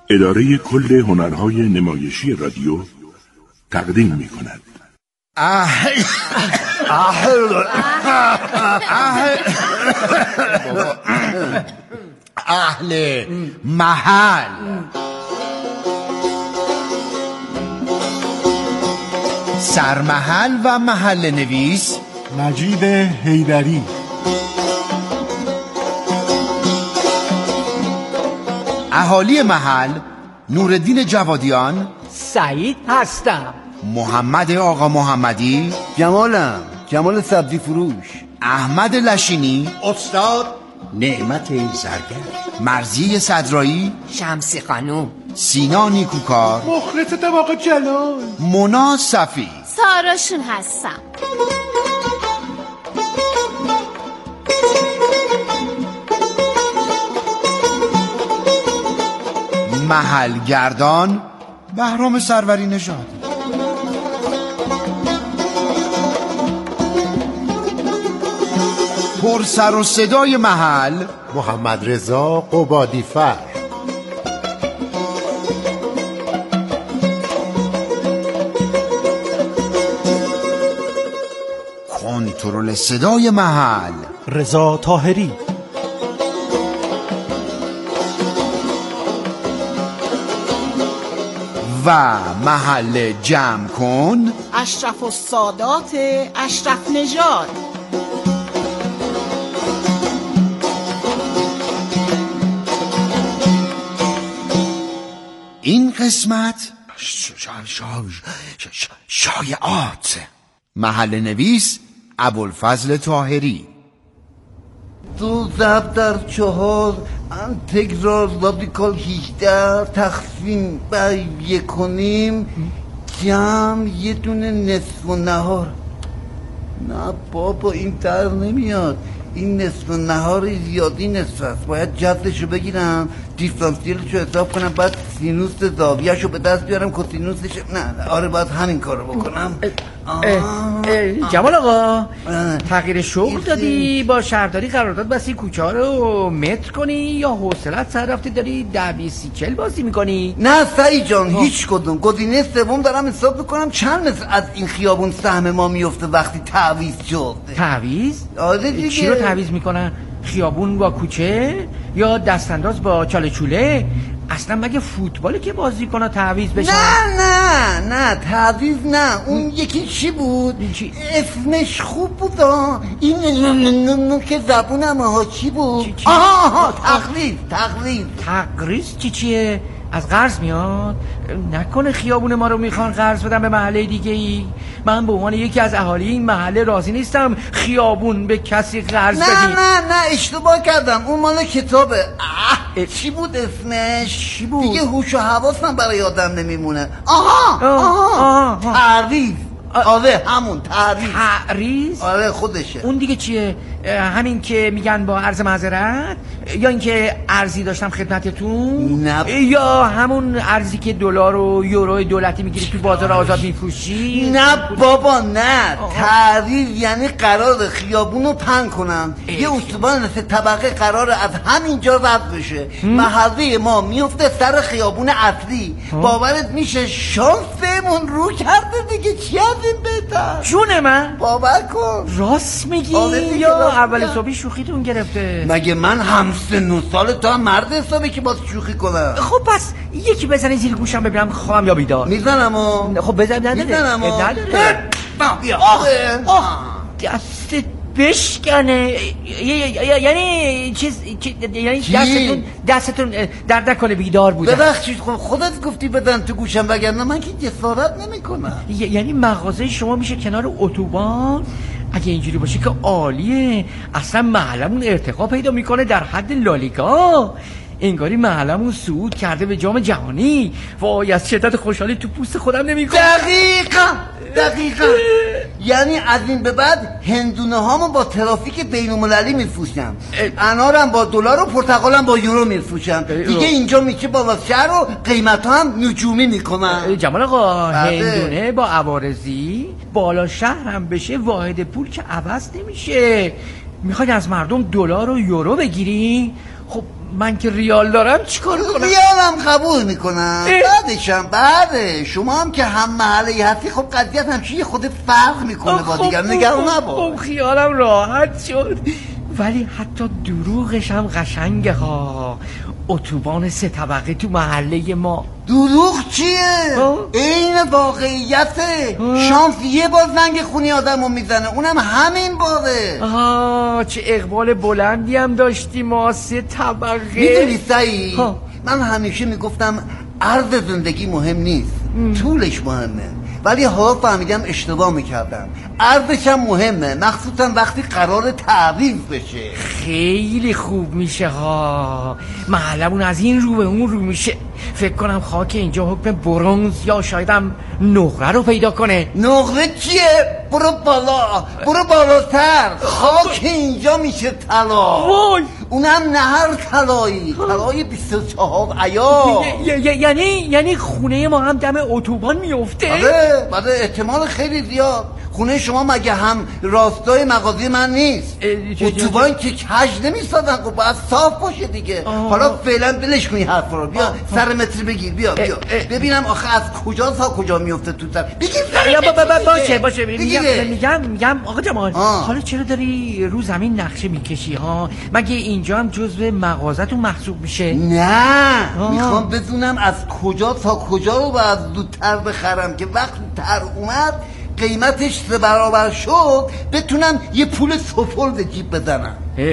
اداره کل هنرهای نمایشی رادیو تقدیم می کند. اهل محل. سرمحل و محل نویس مجید حیدری. اهالی محل: نوردین جوادیان. سعید هستم. محمد آقا محمدی. جمالم، جمال سبزی فروش. احمد لشینی. استاد نعمت زرگر. مرضی صدرایی. شمسی خانوم. سینا نیکوکار. مخلص طباق جلال. مونا صفی. ساراشون هستم. محل گردان بهرام سروری نژاد. پر سر و صدای محل: محمد رضا قبادی فر. کنترل صدای محل: رضا طاهری. و محل جمع کن: اشرف السادات اشرف نژاد. این قسمت شایعات. محل نویس: ابوالفضل طاهری. دو ضرب در 4 انتگرال رادیکال 18 تقسیم بر 1.5 جمع یه دونه نصف و نهار. نه بابا این در نمیاد. این نصف و نهار زیادی نصف است. باید جذرشو بگیرم، دیفرانسیلشو حساب کنم، بعد سینوس زاویهشو به دست بیارم، کوسینوسش. نه آره باید همین کارو بکنم. جمال آقا تغییر شغل دادی؟ با شهرداری قرارداد بستی کوچه ها رو متر کنی یا حوصلت سر رفتی داری 10-20-40 بازی میکنی؟ نه سعید جان هیچ کدوم. گزینه سوم دارم حساب میکنم چند متر از این خیابون سهم ما میفته وقتی تعویض شد. تعویض؟ آره دیگه. چی رو تعویض میکنن؟ خیابون با کوچه یا دستانداز با چاله چوله؟ اصلا مگه فوتبالی که بازی کنه تعویض بشه؟ نه تعویض نه. اون یکی چی بود؟ چی؟ اسمش خوب بود. این که زبونم ها چی بود؟ چی؟ آها تقریض چیه؟ از قرض میاد؟ نکنه خیابون ما رو میخوان قرض بدن به محله دیگه ای؟ من به عنوان یکی از اهالی این محله راضی نیستم خیابون به کسی قرض بدی. نه اشتباه کردم. اون مال کتابه. چی بود اسمش؟ چی بود؟ دیگه هوش و حواسم برای آدم نمیمونه. آها تعریض. آره همون تعریض. آره خودشه. اون دیگه چیه؟ همین که میگن با عرض معذرت، یا اینکه ارزی داشتم خدمتتون؟ نه. یا همون ارزی که دلار و یورو دولتی میگیری تو بازار آزاد میفروشی؟ نه بابا نه. تعریض یعنی قرار خیابونو پهن کنم. یه اتوبان 3 طبقه قرار از همینجا رد بشه. محله ما میفته سر خیابون اصلی. باورت میشه شانسمون رو کرده دیگه. چی از این بهتر؟ جون من باور کن. راست میگی یا اول صبحی شوخیتون گرفته؟ مگه من همسن و سال تو هم مرد حسابی که باز شوخی کنم؟ خب پس یکی بزنه زیر گوشم ببینم خوابم یا بیدار. میزنم خب بزن. نداره. بیا. دستت بشکنه. یعنی یعنی دستتون درد نکنه بیدار بودم. ببخشید خودت گفتی بدن تو گوشم وگرنه من که جسارت نمیکنم. یعنی مغازه شما میشه کنار اتوبان؟ اگه اینجوری باشه که عالیه. اصلا محلمون ارتقا پیدا میکنه در حد لالیگا. انگاری محلمون صعود کرده به جام جهانی. وای از شدت خوشحالی تو پوست خودم نمیکنم. دقیقا یعنی از این به بعد هندونه هامو با ترافیک بین‌المللی میفروشم، انارم با دلار و پرتقالم با یورو میفروشم دیگه. اینجا میشه بالا شهر و قیمت ها هم نجومی میکنم. جمال آقا هندونه با عوارضی بالا شهر هم بشه واحد پول که عوض نمیشه. میخوای از مردم دلار و یورو بگیری؟ خب من که ریال دارم چیکار کنم؟ ریالم قبول میکنم، بعدشم بعد شما هم که هم محله هستی، خب قضیت همچه یه خود فرق میکنه با دیگر، نگران نباش. خب خیالم راحت شد. ولی حتی دروغش هم قشنگه ها. اتوبان 3 طبقه تو محله ما. دروغ چیه؟ این واقعیته. شانس یه بار زنگ خونی آدمو میزنه، اونم همین باره. چه اقبال بلندی هم داشتی ما 3 طبقه. میدونی سعید، من همیشه میگفتم عرض زندگی مهم نیست، طولش مهمه. ولی حالا فهمیدم اشتباه میکردم. عرضش هم مهمه، مخصوصا وقتی قرار تعریف بشه. خیلی خوب میشه ها. محلمون از این رو به اون رو میشه. فکر کنم خاک اینجا حکم برنز یا شایدم نقره رو پیدا کنه. نقره چیه؟ برو بالا، برو بالاتر. خاک اینجا میشه طلا. اونم نهر طلایی، طلای 24 عیار. یعنی خونه ما هم دم اتوبان میفته؟ بله احتمال خیلی زیاد. خونه شما مگه هم راستای مغازه من نیست؟ اتوبان که کج نمیسازن، خب باید صاف باشه دیگه. حالا فعلا بلش کنی حرف رو. بیا سر متر بگیر، بیا ببینم آخه از کجا تا کجا میفته تو سر. بگیر باشه میگم آقا جمال، حالا چرا داری رو زمین نقشه میکشی ها؟ مگه اینجا هم جزو مغازه‌تون محسوب میشه؟ نه میخوام بدونم از کجا تا کجا رو باید زودتر بخرم که وقتی تر اومد قیمتش 3 برابر شد بتونم یه پول سفال به جیب بزنم.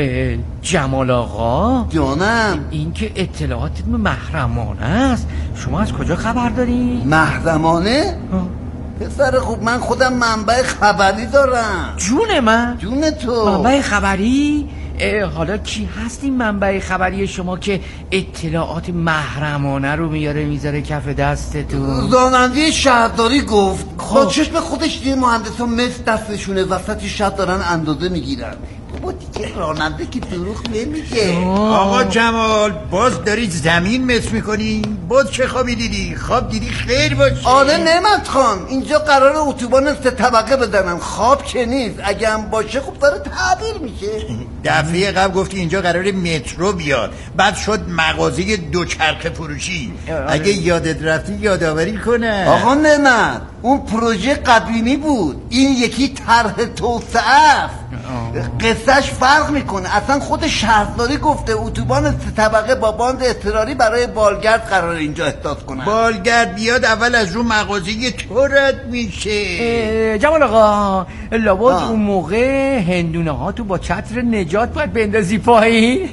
جمال آقا جانم، این که اطلاعات محرمانه است، شما از کجا خبر داری؟ محرمانه؟ پسر خوب، من خودم منبع خبری دارم. جون من؟ جون تو. منبع خبری؟ حالا کی هست این منبع خبری شما که اطلاعات محرمانه رو میذاره کف دستتون؟ راننده شهرداری گفت. با چشم خودش دیگه مهندسا مس دستشونه وسط شهر دارن اندازه میگیرن. بابا دیگه راننده که دروغ نمیگه. آقا جمال، باز داری زمین مس میکنی؟ باز چه خوابی دیدی؟ خواب دیدی خیر باشه. آره نعمت خان، اینجا قرار اتوبان 3 طبقه بزنن، خواب که نیست. اگه هم باشه خب داره تعبیر میشه. دفعه قبل گفتی اینجا قرار مترو بیاد، بعد شد مغازه دوچرخه فروشی. اگه یادت رفتی یادآوری کنه. آقا نعمت، اون پروژه قدیمی بود، این یکی طرح توسعه است. قصهش فرق میکنه. اصلا خود شهرداری گفته اتوبان 3 طبقه با باند اضطراری برای بالگرد قرار اینجا احداث کنن. بالگرد بیاد اول از رو مغازه تو رد میشه. جمال آقا، لابد اون موقع هندونه ها تو با چتر نجات باید بندازی پایین.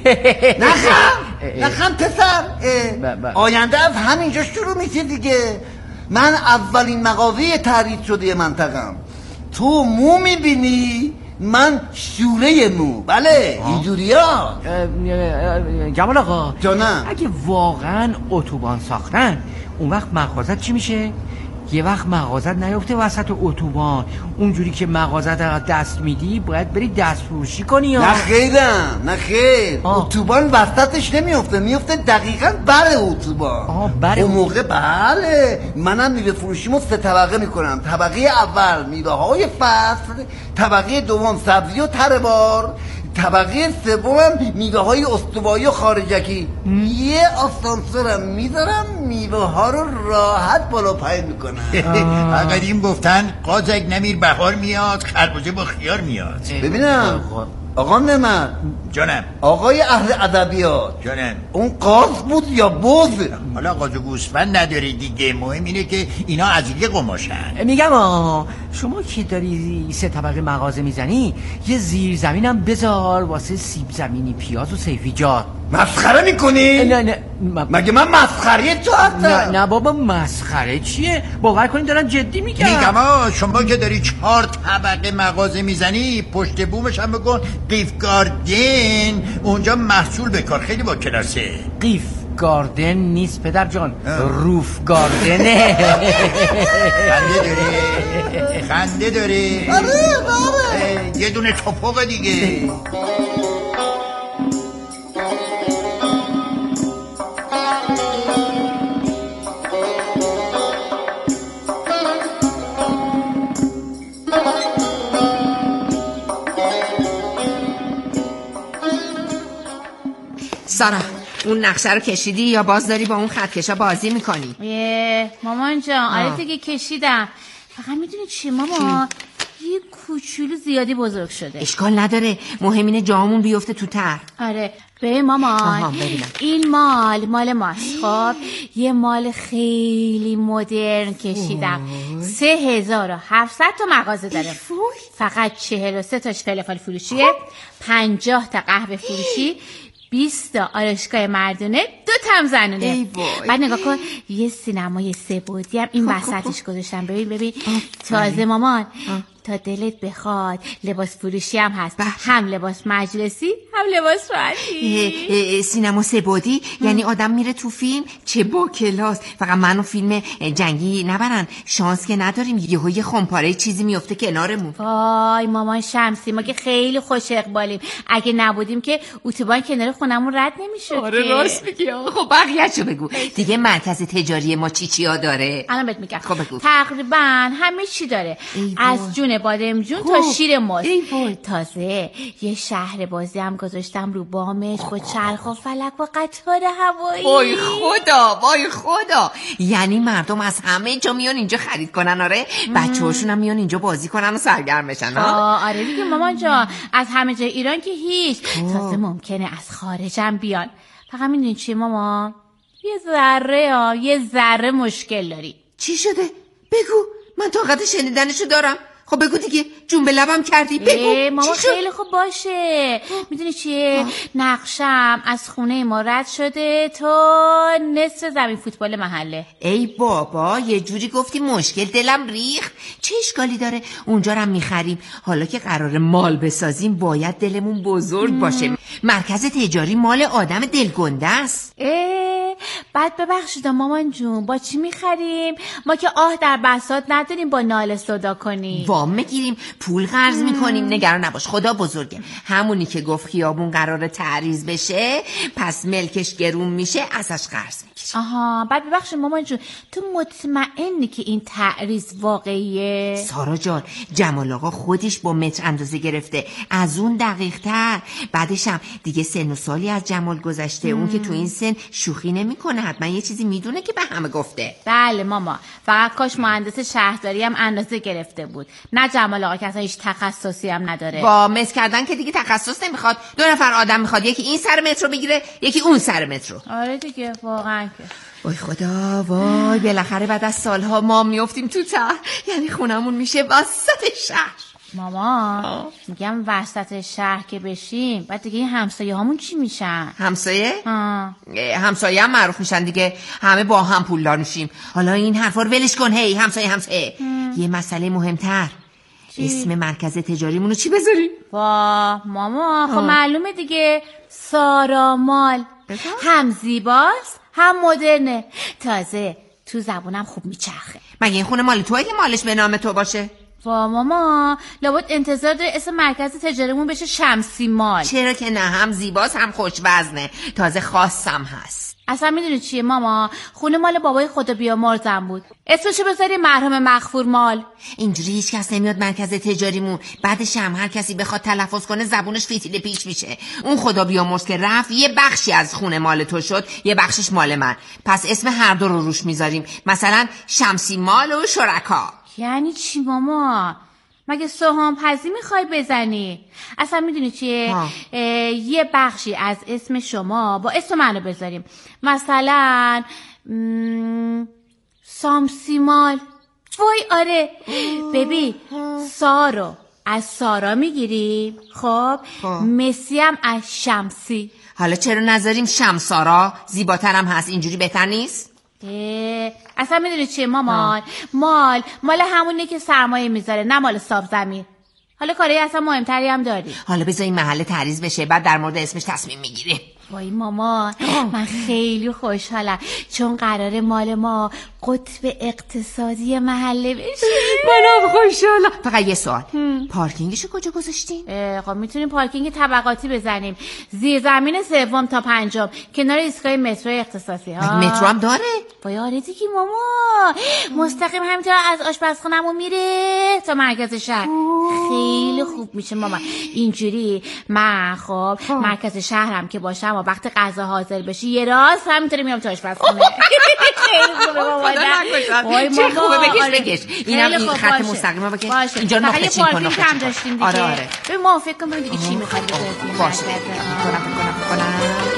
نخم پسر، آینده از همینجا شروع میشه دیگه. من اولین مغازه تعریف شده منطقم. تو مو میبینی، من شوره مو. بله اینجوری ها. جمال آقا جانم، اگه واقعا اتوبان ساختن، اون وقت مغازت چی میشه؟ یه وقت مغازت نیفته وسط اتوبان، اونجوری که مغازت دست میدی باید بری دست فروشی کنی. نه خیر، اتوبان وسطش نمیفته، میفته دقیقاً بر اتوبان. اون موقع بله منم میوه فروشیمو 3 طبقه میکنم. طبقه اول میوه های فصل، طبقه دوم سبزی و تره بار، طبقه سومم میوه های استوایی و خارجکی. یه آسانسورم میذارم، میوه ها رو راحت بالا پایین میکنم. قدیم گفتن قازک نمیر بهار میاد، خربوزه با خیار میاد. ببینم آقا نعمت جانم، آقای اهل ادبیات جانم، اون قاز بود یا بوز؟ حالا قاز و گوسفند نداری دیگه، مهم اینه که اینا از یه قماشن. میگم شما که داری 3 طبقه مغازه میزنی، یه زیر زمینم بذار واسه سیب زمینی، پیاز و سیفیجات. مسخره میکنی؟ نه مگه من مسخره تو هستم؟ نه بابا، مسخره چیه؟ باور کنین دارم جدی میگم. شما که داری 4 طبقه مغازه میزنی، پشت بومش هم بکن قیف گاردن، اونجا محصول بکار، خیلی با کلاسه. قیف گاردن نیست پدر جان، روف گاردنه. خنده داری؟ آره یه دونه توپق دیگه. سارا اون نقشه رو کشیدی یا باز داری با اون خطکشا بازی میکنی؟ مامان جان آره دیگه کشیدم. فقط میدونی چی ماما یه کوچولو زیادی بزرگ شده. اشکال نداره، مهم اینه جامون بیفته تو تر. آره به مامان این مال ماست. خب یه مال خیلی مدرن کشیدم. 3700 تا مغازه داره. فقط 43 تاش فلافل فروشیه، 50 تا قهوه فروشی، 20 تا آرایشگاه مردونه، 2 تا هم زنونه. بعد نگاه کن یه سینمای 3 بعدی هم این وسطش گذاشتم. ببین تازه مامان تا دلت بخواد لباس فروشی هم هست. هم لباس مجلسی هم لباس راحتی. سینما 3 بعدی یعنی آدم میره تو فیلم. چه با کلاس. فقط منو فیلم جنگی نبرن، شانس که نداریم یهو یه خمپاره چیزی میفته کنارمون. وای مامان شمسی ما که خیلی خوش اقبالیم، اگه نبودیم که اتوبان کنار خونمون رد نمیشد. آره راست میگی. خب بقیه‌شو بگو دیگه. مرکز تجاری ما چیا داره؟ الان بهت میگم. خب بگو. تقریبا همه چی داره، از جون بادمجون تا شیر ماست. تازه یه شهر بازی هم گذاشتم رو بامش با چرخ و فلک و قطار هوایی. وای خدا یعنی مردم از همه جا میان اینجا خرید کنن. آره بچه‌هاشون هم میان اینجا بازی کنن و سرگرم بشن. آره دیگه مامان جان، از همه جای ایران که هیچ. تازه ممکنه از خارجم بیان. فقط میدونی چی مامان؟ یه ذره مشکل داری. چی شده؟ بگو، من طاقت شنیدنشو دارم. خب بگو دیگه، جون به لبم کردی. بگو ماما خیلی خوب باشه. میدونی چیه؟ نقشم از خونه ما رد شده تا نصف زمین فوتبال محله. ای بابا یه جوری گفتی مشکل دلم ریخت. چه اشکالی داره؟ اونجا رو میخریم. حالا که قراره مال بسازیم باید دلمون بزرگ باشه. مرکز تجاری مال آدم دلگنده است. بعد ببخشید مامان جون با چی میخریم؟ ما که در بساط نداریم با ناله صدا کنیم. وام میگیریم، پول قرض میکنیم. نگران نباش خدا بزرگه. همونی که گفت خیابون قراره تعریض بشه پس ملکش گرون میشه ازش قرض میگیریم. بعد ببخشید مامان جون تو مطمئنی که این تعریض واقعیه؟ سارا جان جمال آقا خودش با متر اندازه گرفته، از اون دقیق تر. بعدش هم دیگه سن و سالی از جمال گذشته. اون که تو این سن شوخی نمیکنه، حتما یه چیزی میدونه که به همه گفته. بله ماما، فقط کاش مهندس شهرداری هم اندازه گرفته بود، نه جمال آقا که اصلا هیچ تخصصی هم نداره. با مس کردن که دیگه تخصص نمیخواد. 2 نفر آدم میخواد، یکی این سر مترو بگیره یکی اون سر مترو. آره دیگه واقعا که. وای خدا وای، بالاخره بعد از سالها ما میافتیم تو تر. یعنی خونمون میشه وسط شهر. ماما میگم وسط شهر که بشیم بعد دیگه این همسایه هامون چی میشن؟ همسایه؟ همسایه هم معروف میشن دیگه، همه با هم پولدار میشیم. حالا این حرفا رو ولش کن. هی همسایه. یه مسئله مهمتر، اسم مرکز تجاریمونو چی بذاریم؟ ماما خب معلومه دیگه، سارا مال. هم زیباست هم مدرنه، تازه تو زبونم خوب میچرخه. مگه این خونه مال توئه که مالش به نام تو باشه؟ ماما لابد انتظار داره اسم مرکز تجاریمون بشه شمسی مال. چرا که نه، هم زیباست هم خوش وزنه، تازه خاصم هست. اصلا میدونی چیه ماما؟ خونه مال بابای خدا بیامرزم بود، اسمشو بذاری مرحوم مغفور مال. اینجوری هیچ کس نمیاد مرکز تجاریمون. بعدش هم هر کسی بخواد تلفظ کنه زبونش فیتیل پیش میشه. اون خدا بیامرز که رفت یه بخشی از خونه مال تو شد، یه بخشش مال من. پس اسم هر دو رو روش میذاریم، مثلا شمسی مال و شرکا. یعنی چی ماما؟ مگه سهام پزی میخوای بزنی؟ اصلا میدونی چیه؟ یه بخشی از اسم شما با اسم منو بذاریم، مثلا سامسیمال. وای آره. ببین سارو از سارا میگیریم، خب مسی هم از شمسی. حالا چرا نذاریم شمسارا؟ زیباترم هست، اینجوری بهتر نیست؟ اصلا میدونی چیه مامان؟ مال همونه که سرمایه میذاره، نه مال صاحب زمین. حالا کاری اصلا مهمتری هم داری. حالا بذار این محل تعریض بشه بعد در مورد اسمش تصمیم میگیریم. وای مامان من خیلی خوشحالم چون قراره مال ما قطب اقتصادی محله بشه. منم خوشحالم. فقط یه سوال، پارکینگشو کجا گذاشتین؟ خب میتونیم پارکینگ طبقاتی بزنیم، زیر زمین 3 تا 5 کنار ایستگاه مترو اختصاصی ها. مترو هم داره؟ وای آره دیگه ماما، مستقیم همینطور از آشپزخونمون میره تا مرکز شهر. خیلی خوب میشه ماما اینجوری. من خب مرکز شهرم که باشم و ها وقت غذا حاضر بشی یه راست همینطوری میام تو آشپزخونه. خیلی خوبه بابا. چه خوبه، بکش. اینم این خط مستقیما بکش. اینجا نخچین کن. کم داشتیم دیگه. آره. به ما فکر کنم دیگه چی میخواد بذاریم. باشه. کنم.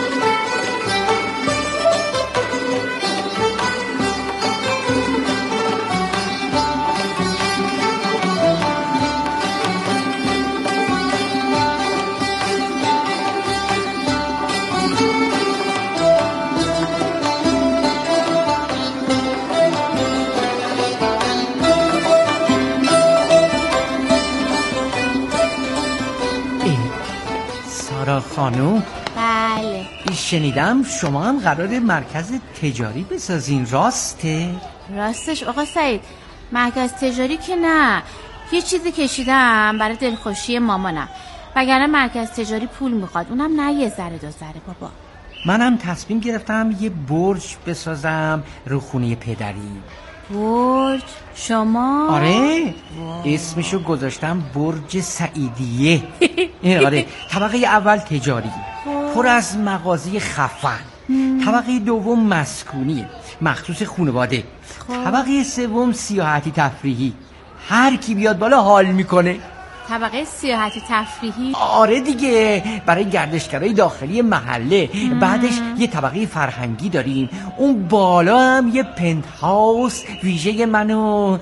سارا خانوم، بله شنیدم شما هم قرار مرکز تجاری بسازین، راسته؟ راستش آقا سعید، مرکز تجاری که نه، یه چیزی کشیدم برای دلخوشی مامانم، وگرنه مرکز تجاری پول میخواد، اونم نه یه ذره دو ذره بابا. منم تصمیم گرفتم یه برج بسازم رو خونه پدری. برج؟ شما؟ آره اسمشو گذاشتم برج سعیدیه. آره طبقه اول تجاری، پر از مغازه خفن. طبقه دوم مسکونی مخصوص خانواده. طبقه سوم سیاحتی تفریحی، هر کی بیاد بالا حال میکنه. طبقه سیاحتی تفریحی؟ آره دیگه، برای گردشگرای داخلی محله. بعدش یه طبقه فرهنگی داریم، اون بالا هم یه پنت هاوس ویژه منو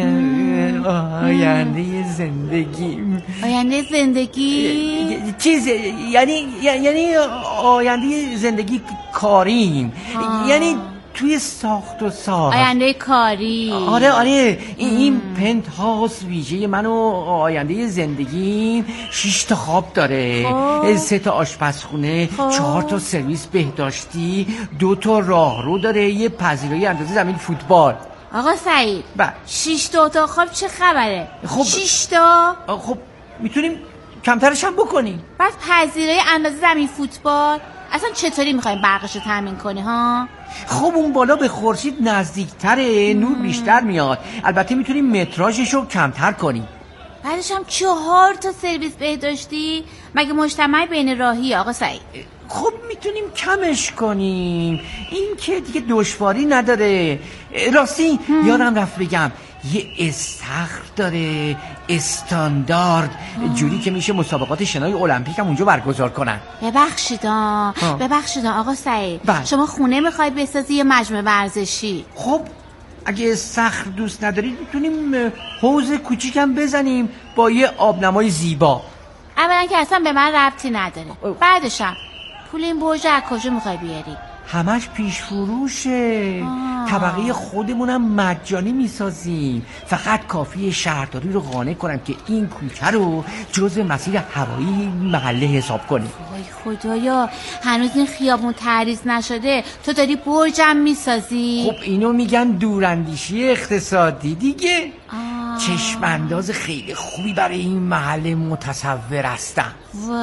آینده زندگی. آینده زندگی؟ چیز یعنی آینده زندگی کاریم، یعنی توی ساخت و ساز. آینده کاری. آره این پنت هاوس ویژه من و آینده زندگی 6 تا خواب داره، 3 تا آشپزخونه، 4 تا سرویس بهداشتی، 2 تا راهرو داره، یه پذیرایی اندازه زمین فوتبال. آقا سعید 6 تا اتاق خواب چه خبره؟ خب 6 تا؟ خب میتونیم کمترش هم بکنیم. بعد پذیرایی اندازه زمین فوتبال اصلا چطوری میخوایم برقش رو تامین کنی ها؟ خب اون بالا به خورشید نزدیکتره، نور بیشتر میاد. البته میتونیم متراژش رو کمتر کنیم. بعدش هم 4 تا سرویس بهداشتی؟ مگه مجتمع بین راهی آقا سعید؟ خب میتونیم کمش کنیم، این که دیگه دشواری نداره. راستی یادم رفت بگم یه استخر داره استاندارد، جوری که میشه مسابقات شنای المپیک هم اونجا برگزار کنن. ببخشید آقا سعید، شما خونه میخوای بسازی یه مجمع ورزشی؟ خب اگه استخر دوست ندارید میتونیم حوض کوچیکم بزنیم با یه آبنمای زیبا. اولا که اصلا به من ربطی نداره، بعدشم پول این برج از کجا میخوای بیاری؟ همش پیش فروشه. طبقه خودمونم مجانی میسازیم، فقط کافیه شهرداری رو قانع کنم که این کوچه رو جزء مسیر هوایی محله حساب کنیم. وای خدایا، هنوز این خیابون تعریض نشده تو داری برجم میسازی؟ خب اینو میگن دوراندیشی اقتصادی دیگه. چشم انداز خیلی خوبی برای این محله متصور هستم.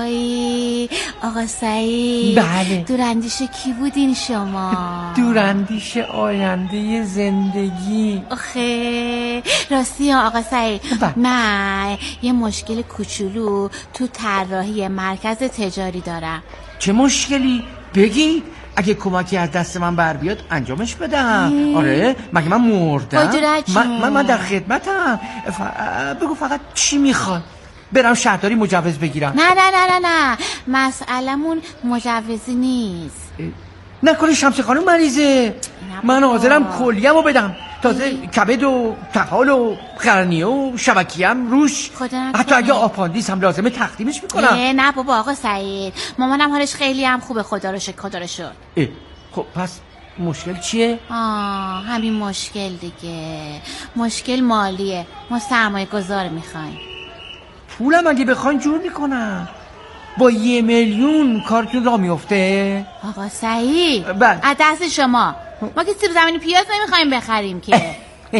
وای آقا سعید، بله دوراندیش کی بودین شما؟ دوراندیش آینده زندگی. آخه راستی آقا سعید، من یه مشکل کوچولو تو طراحی مرکز تجاری دارم. چه مشکلی؟ بگی، اگه کمکی از دست من بر بیاد انجامش بدم. آره مگه من مردم؟ من در خدمتم. بگو فقط چی میخواد؟ برم شهرداری مجوز بگیرم؟ نه مسئلمون مجوزی نیست. نکنه شمس خانم مریضه؟ من حاضرم کلیه‌مو بدم، تازه کبد و طحال و قرنیه و شبکیه‌ام روش، حتی اگه آپاندیس هم لازمه تقدیمش میکنم. نه بابا آقا سعید، مامانم حالش خیلی هم خوبه خدا رو شکر. خب پس مشکل چیه؟ همین مشکل دیگه، مشکل مالیه. ما سرمایه گذار میخوایم. پولم اگه بخواین جور میکنم، با 1 میلیون کارتون را میفته؟ آقا سعید از دست شما، ما که سیب زمینی پیاز نمیخوایم بخریم که.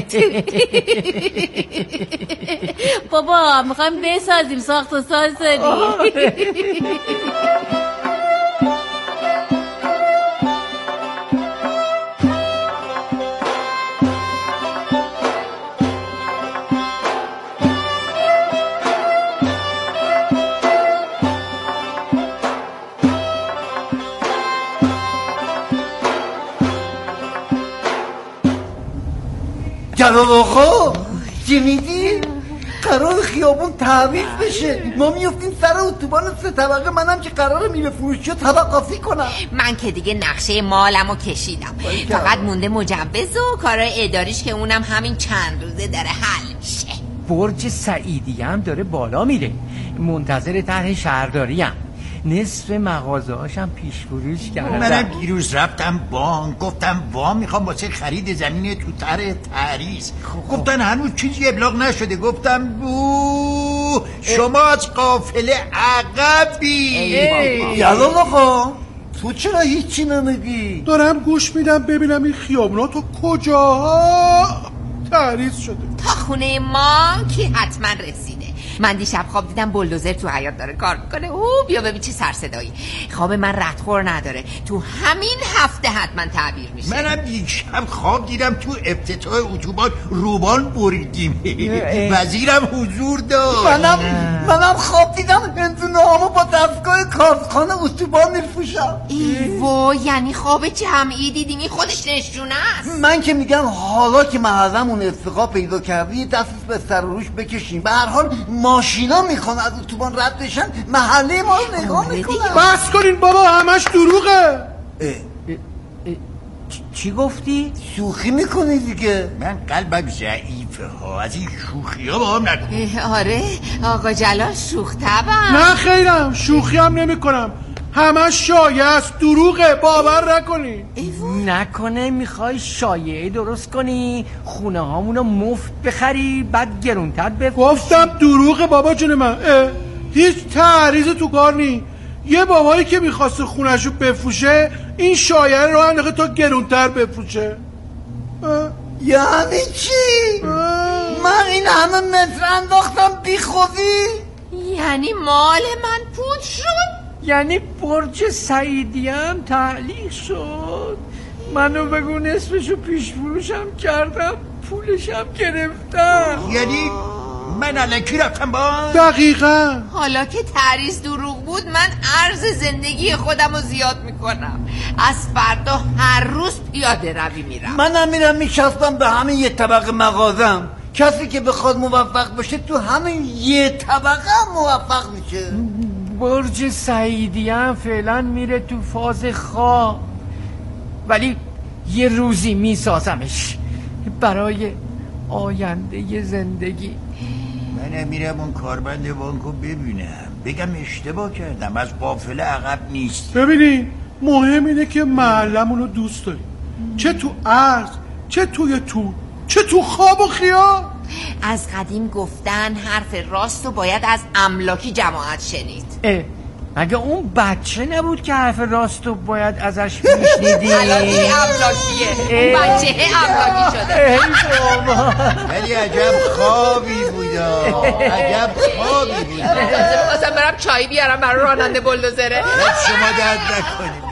بابا میخوایم بسازیم، ساخت و ساز داریم. جلال آقا شنیدی؟ قرار خیابون تعویض بشه، ما میفتیم سر اتوبان 3 طبقه. منم که قراره میوه فروشی رو طبقاتی کنم. من که دیگه نقشه مالمو کشیدم، فقط مونده مجوز و کارهای اداریش که اونم همین چند روزه داره حل میشه. برج سعیدی هم داره بالا میره، منتظر طرح شهرداری هم. نصف مغازه هاشم پیش فروش کردم. منم دیروز رفتم بانک، گفتم وام میخوام واسه خرید زمین تو طرح تعریض. گفتن هنوز چیزی ابلاغ نشده. گفتم بو شما از قافله عقبی. جلال آقا تو چرا هیچی نمیگی؟ دارم گوش میدم ببینم این خیابونا تو کجاها تعریض شده. تا خونه ما که حتما رسیده. من دیشب خواب دیدم بلدوزر تو حیاط داره کار میکنه. بیا ببین چه سر صدایی. خواب من ردخور نداره، تو همین هفته حتما تعبیر میشه. منم دیشب خواب دیدم تو افتتاح اتوبان روبان بریدیم. وزیرم حضور داشت. منم خواب دیدم بنزینه‌هامو با دستگاه کارخانه اتوبان میفروشم. ایوا یعنی خواب جمعی دیدیم؟ این خودش نشونه است. من که میگم حالا که محلمون ارتقا پیدا کرده دست به سر روش بکشیم. به هر حال ماشینا میخوان از اتوبان رد بشن، محله ما رو نگاه میکنن. بس کنین بابا، همش دروغه. چی گفتی؟ شوخی میکنی دیگه. من قلبم ضعیفه ها، از این شوخی ها با هم نکن. آره آقا جلال شوخ طبعا. نه خیرم، شوخی هم نمی کنم، همش شایعه است، دروغه، باور نکنی. نکنه میخوای شایعه درست کنی خونه هامونو مفت بخری بعد گرونتر بفروشی؟ گفتم دروغه بابا جون من. هیچ تعریض تو کار نی. یه بابایی که میخواسته خونهشو بفروشه این شایعه رو انداخته تا گرونتر بفروشه. یعنی چی؟ من این همه متر انداختم بی خودی؟ یعنی مال من پود شد؟ یعنی برج سعیدی هم تعلیق شد؟ منو بگو نصفشو پیش فروشم کردم پولشم گرفتم. یعنی من الکی رفتم با؟ دقیقا. حالا که تعریض دروغ بود من عرض زندگی خودم رو زیاد میکنم. از فردا هر روز پیاده روی میرم. منم میرم میشستم به همین یه طبقه مغازم. کسی که بخواد موفق بشه تو همین یه طبقه موفق میشه. برج سعیدی هم فعلا میره تو فاز خواب، ولی یه روزی میسازمش برای آینده زندگی. من میرم اون کاربند بانکو ببینم، بگم اشتباه کردم، از قافله عقب نیست. ببینی مهم اینه که محلمونو دوست داریم، چه تو عرض چه توی طول چه تو خواب و خیال. از قدیم گفتن حرف راست رو باید از املاکی جماعت شنید. مگه اون بچه نبود که حرف راست رو باید ازش میشنیدی؟ الان این املاکیه، بچه املاکی شده. ولی عجب خوابی بودا، عجب خوابی بودا. می‌خواستم برم چای بیارم برای راننده بلدوزره. شما درد نکنید.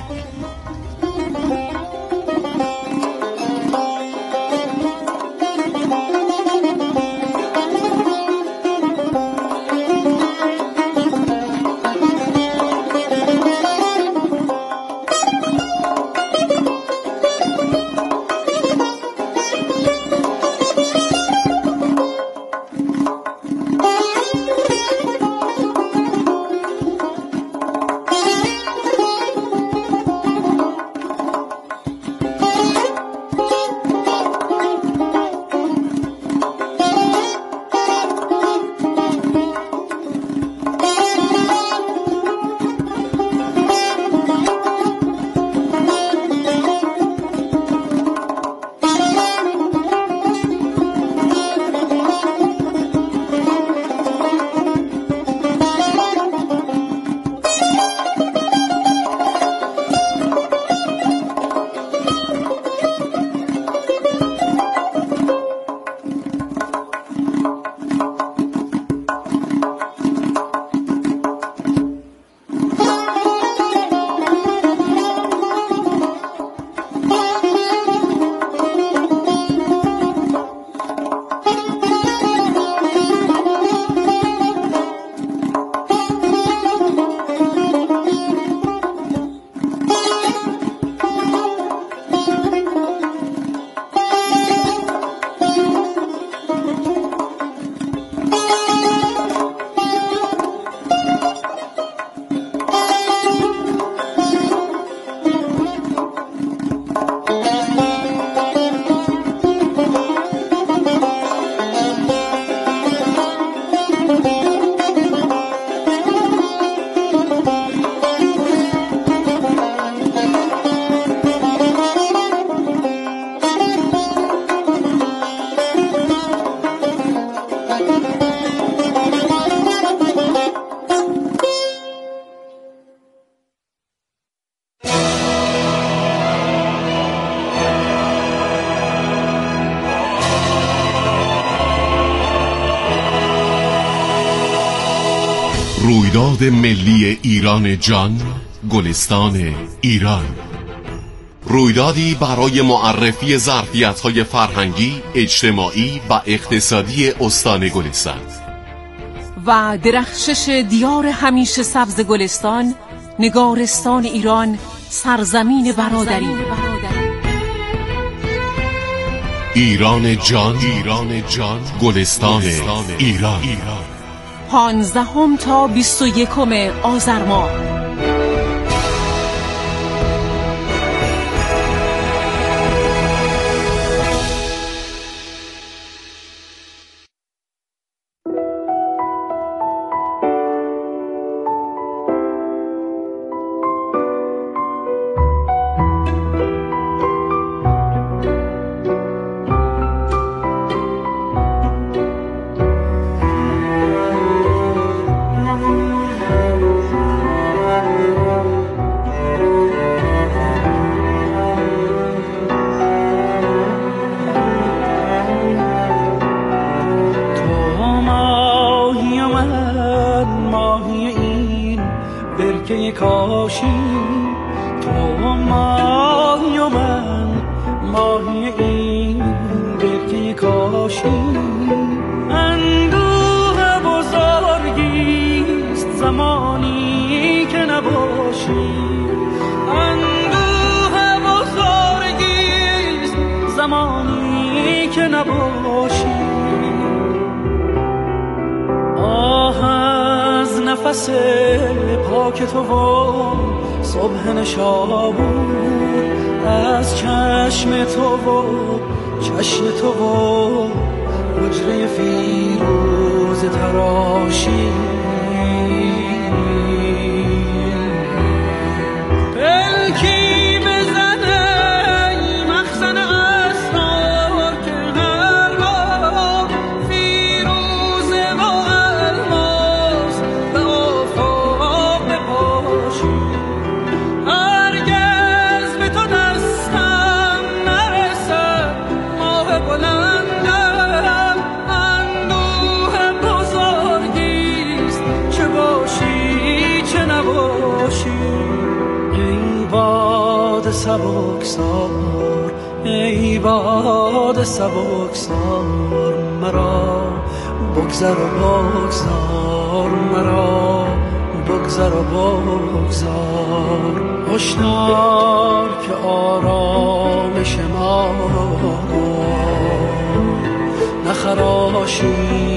رویداد ملی ایران جان، گلستان ایران. رویدادی برای معرفی ظرفیت‌های فرهنگی، اجتماعی و اقتصادی استان گلستان و درخشش دیار همیشه سبز گلستان، نگارستان ایران، سرزمین برادری. ایران جان، گلستان ایران. 15 تا 21 آذر ماه. نفس پاک تو و صبح نشابور، از چشم تو و چشم تو و حجره فیروز تراشی، پلکی بزنه مخزن اسرار که هر بار فیروزه و الماس به آفاق بپاشی. هرگز به تو دستم نرسد ماه بلندم، اندوه بزرگیست چه باشی چه نباشی. ای باد سبکسار، ای باد سبکسار، مرا بگذر و بگذار، مرا بگذر و بگذار. هشدار که آرامش ما نخراشی.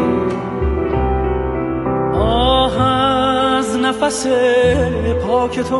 نفس پاک تو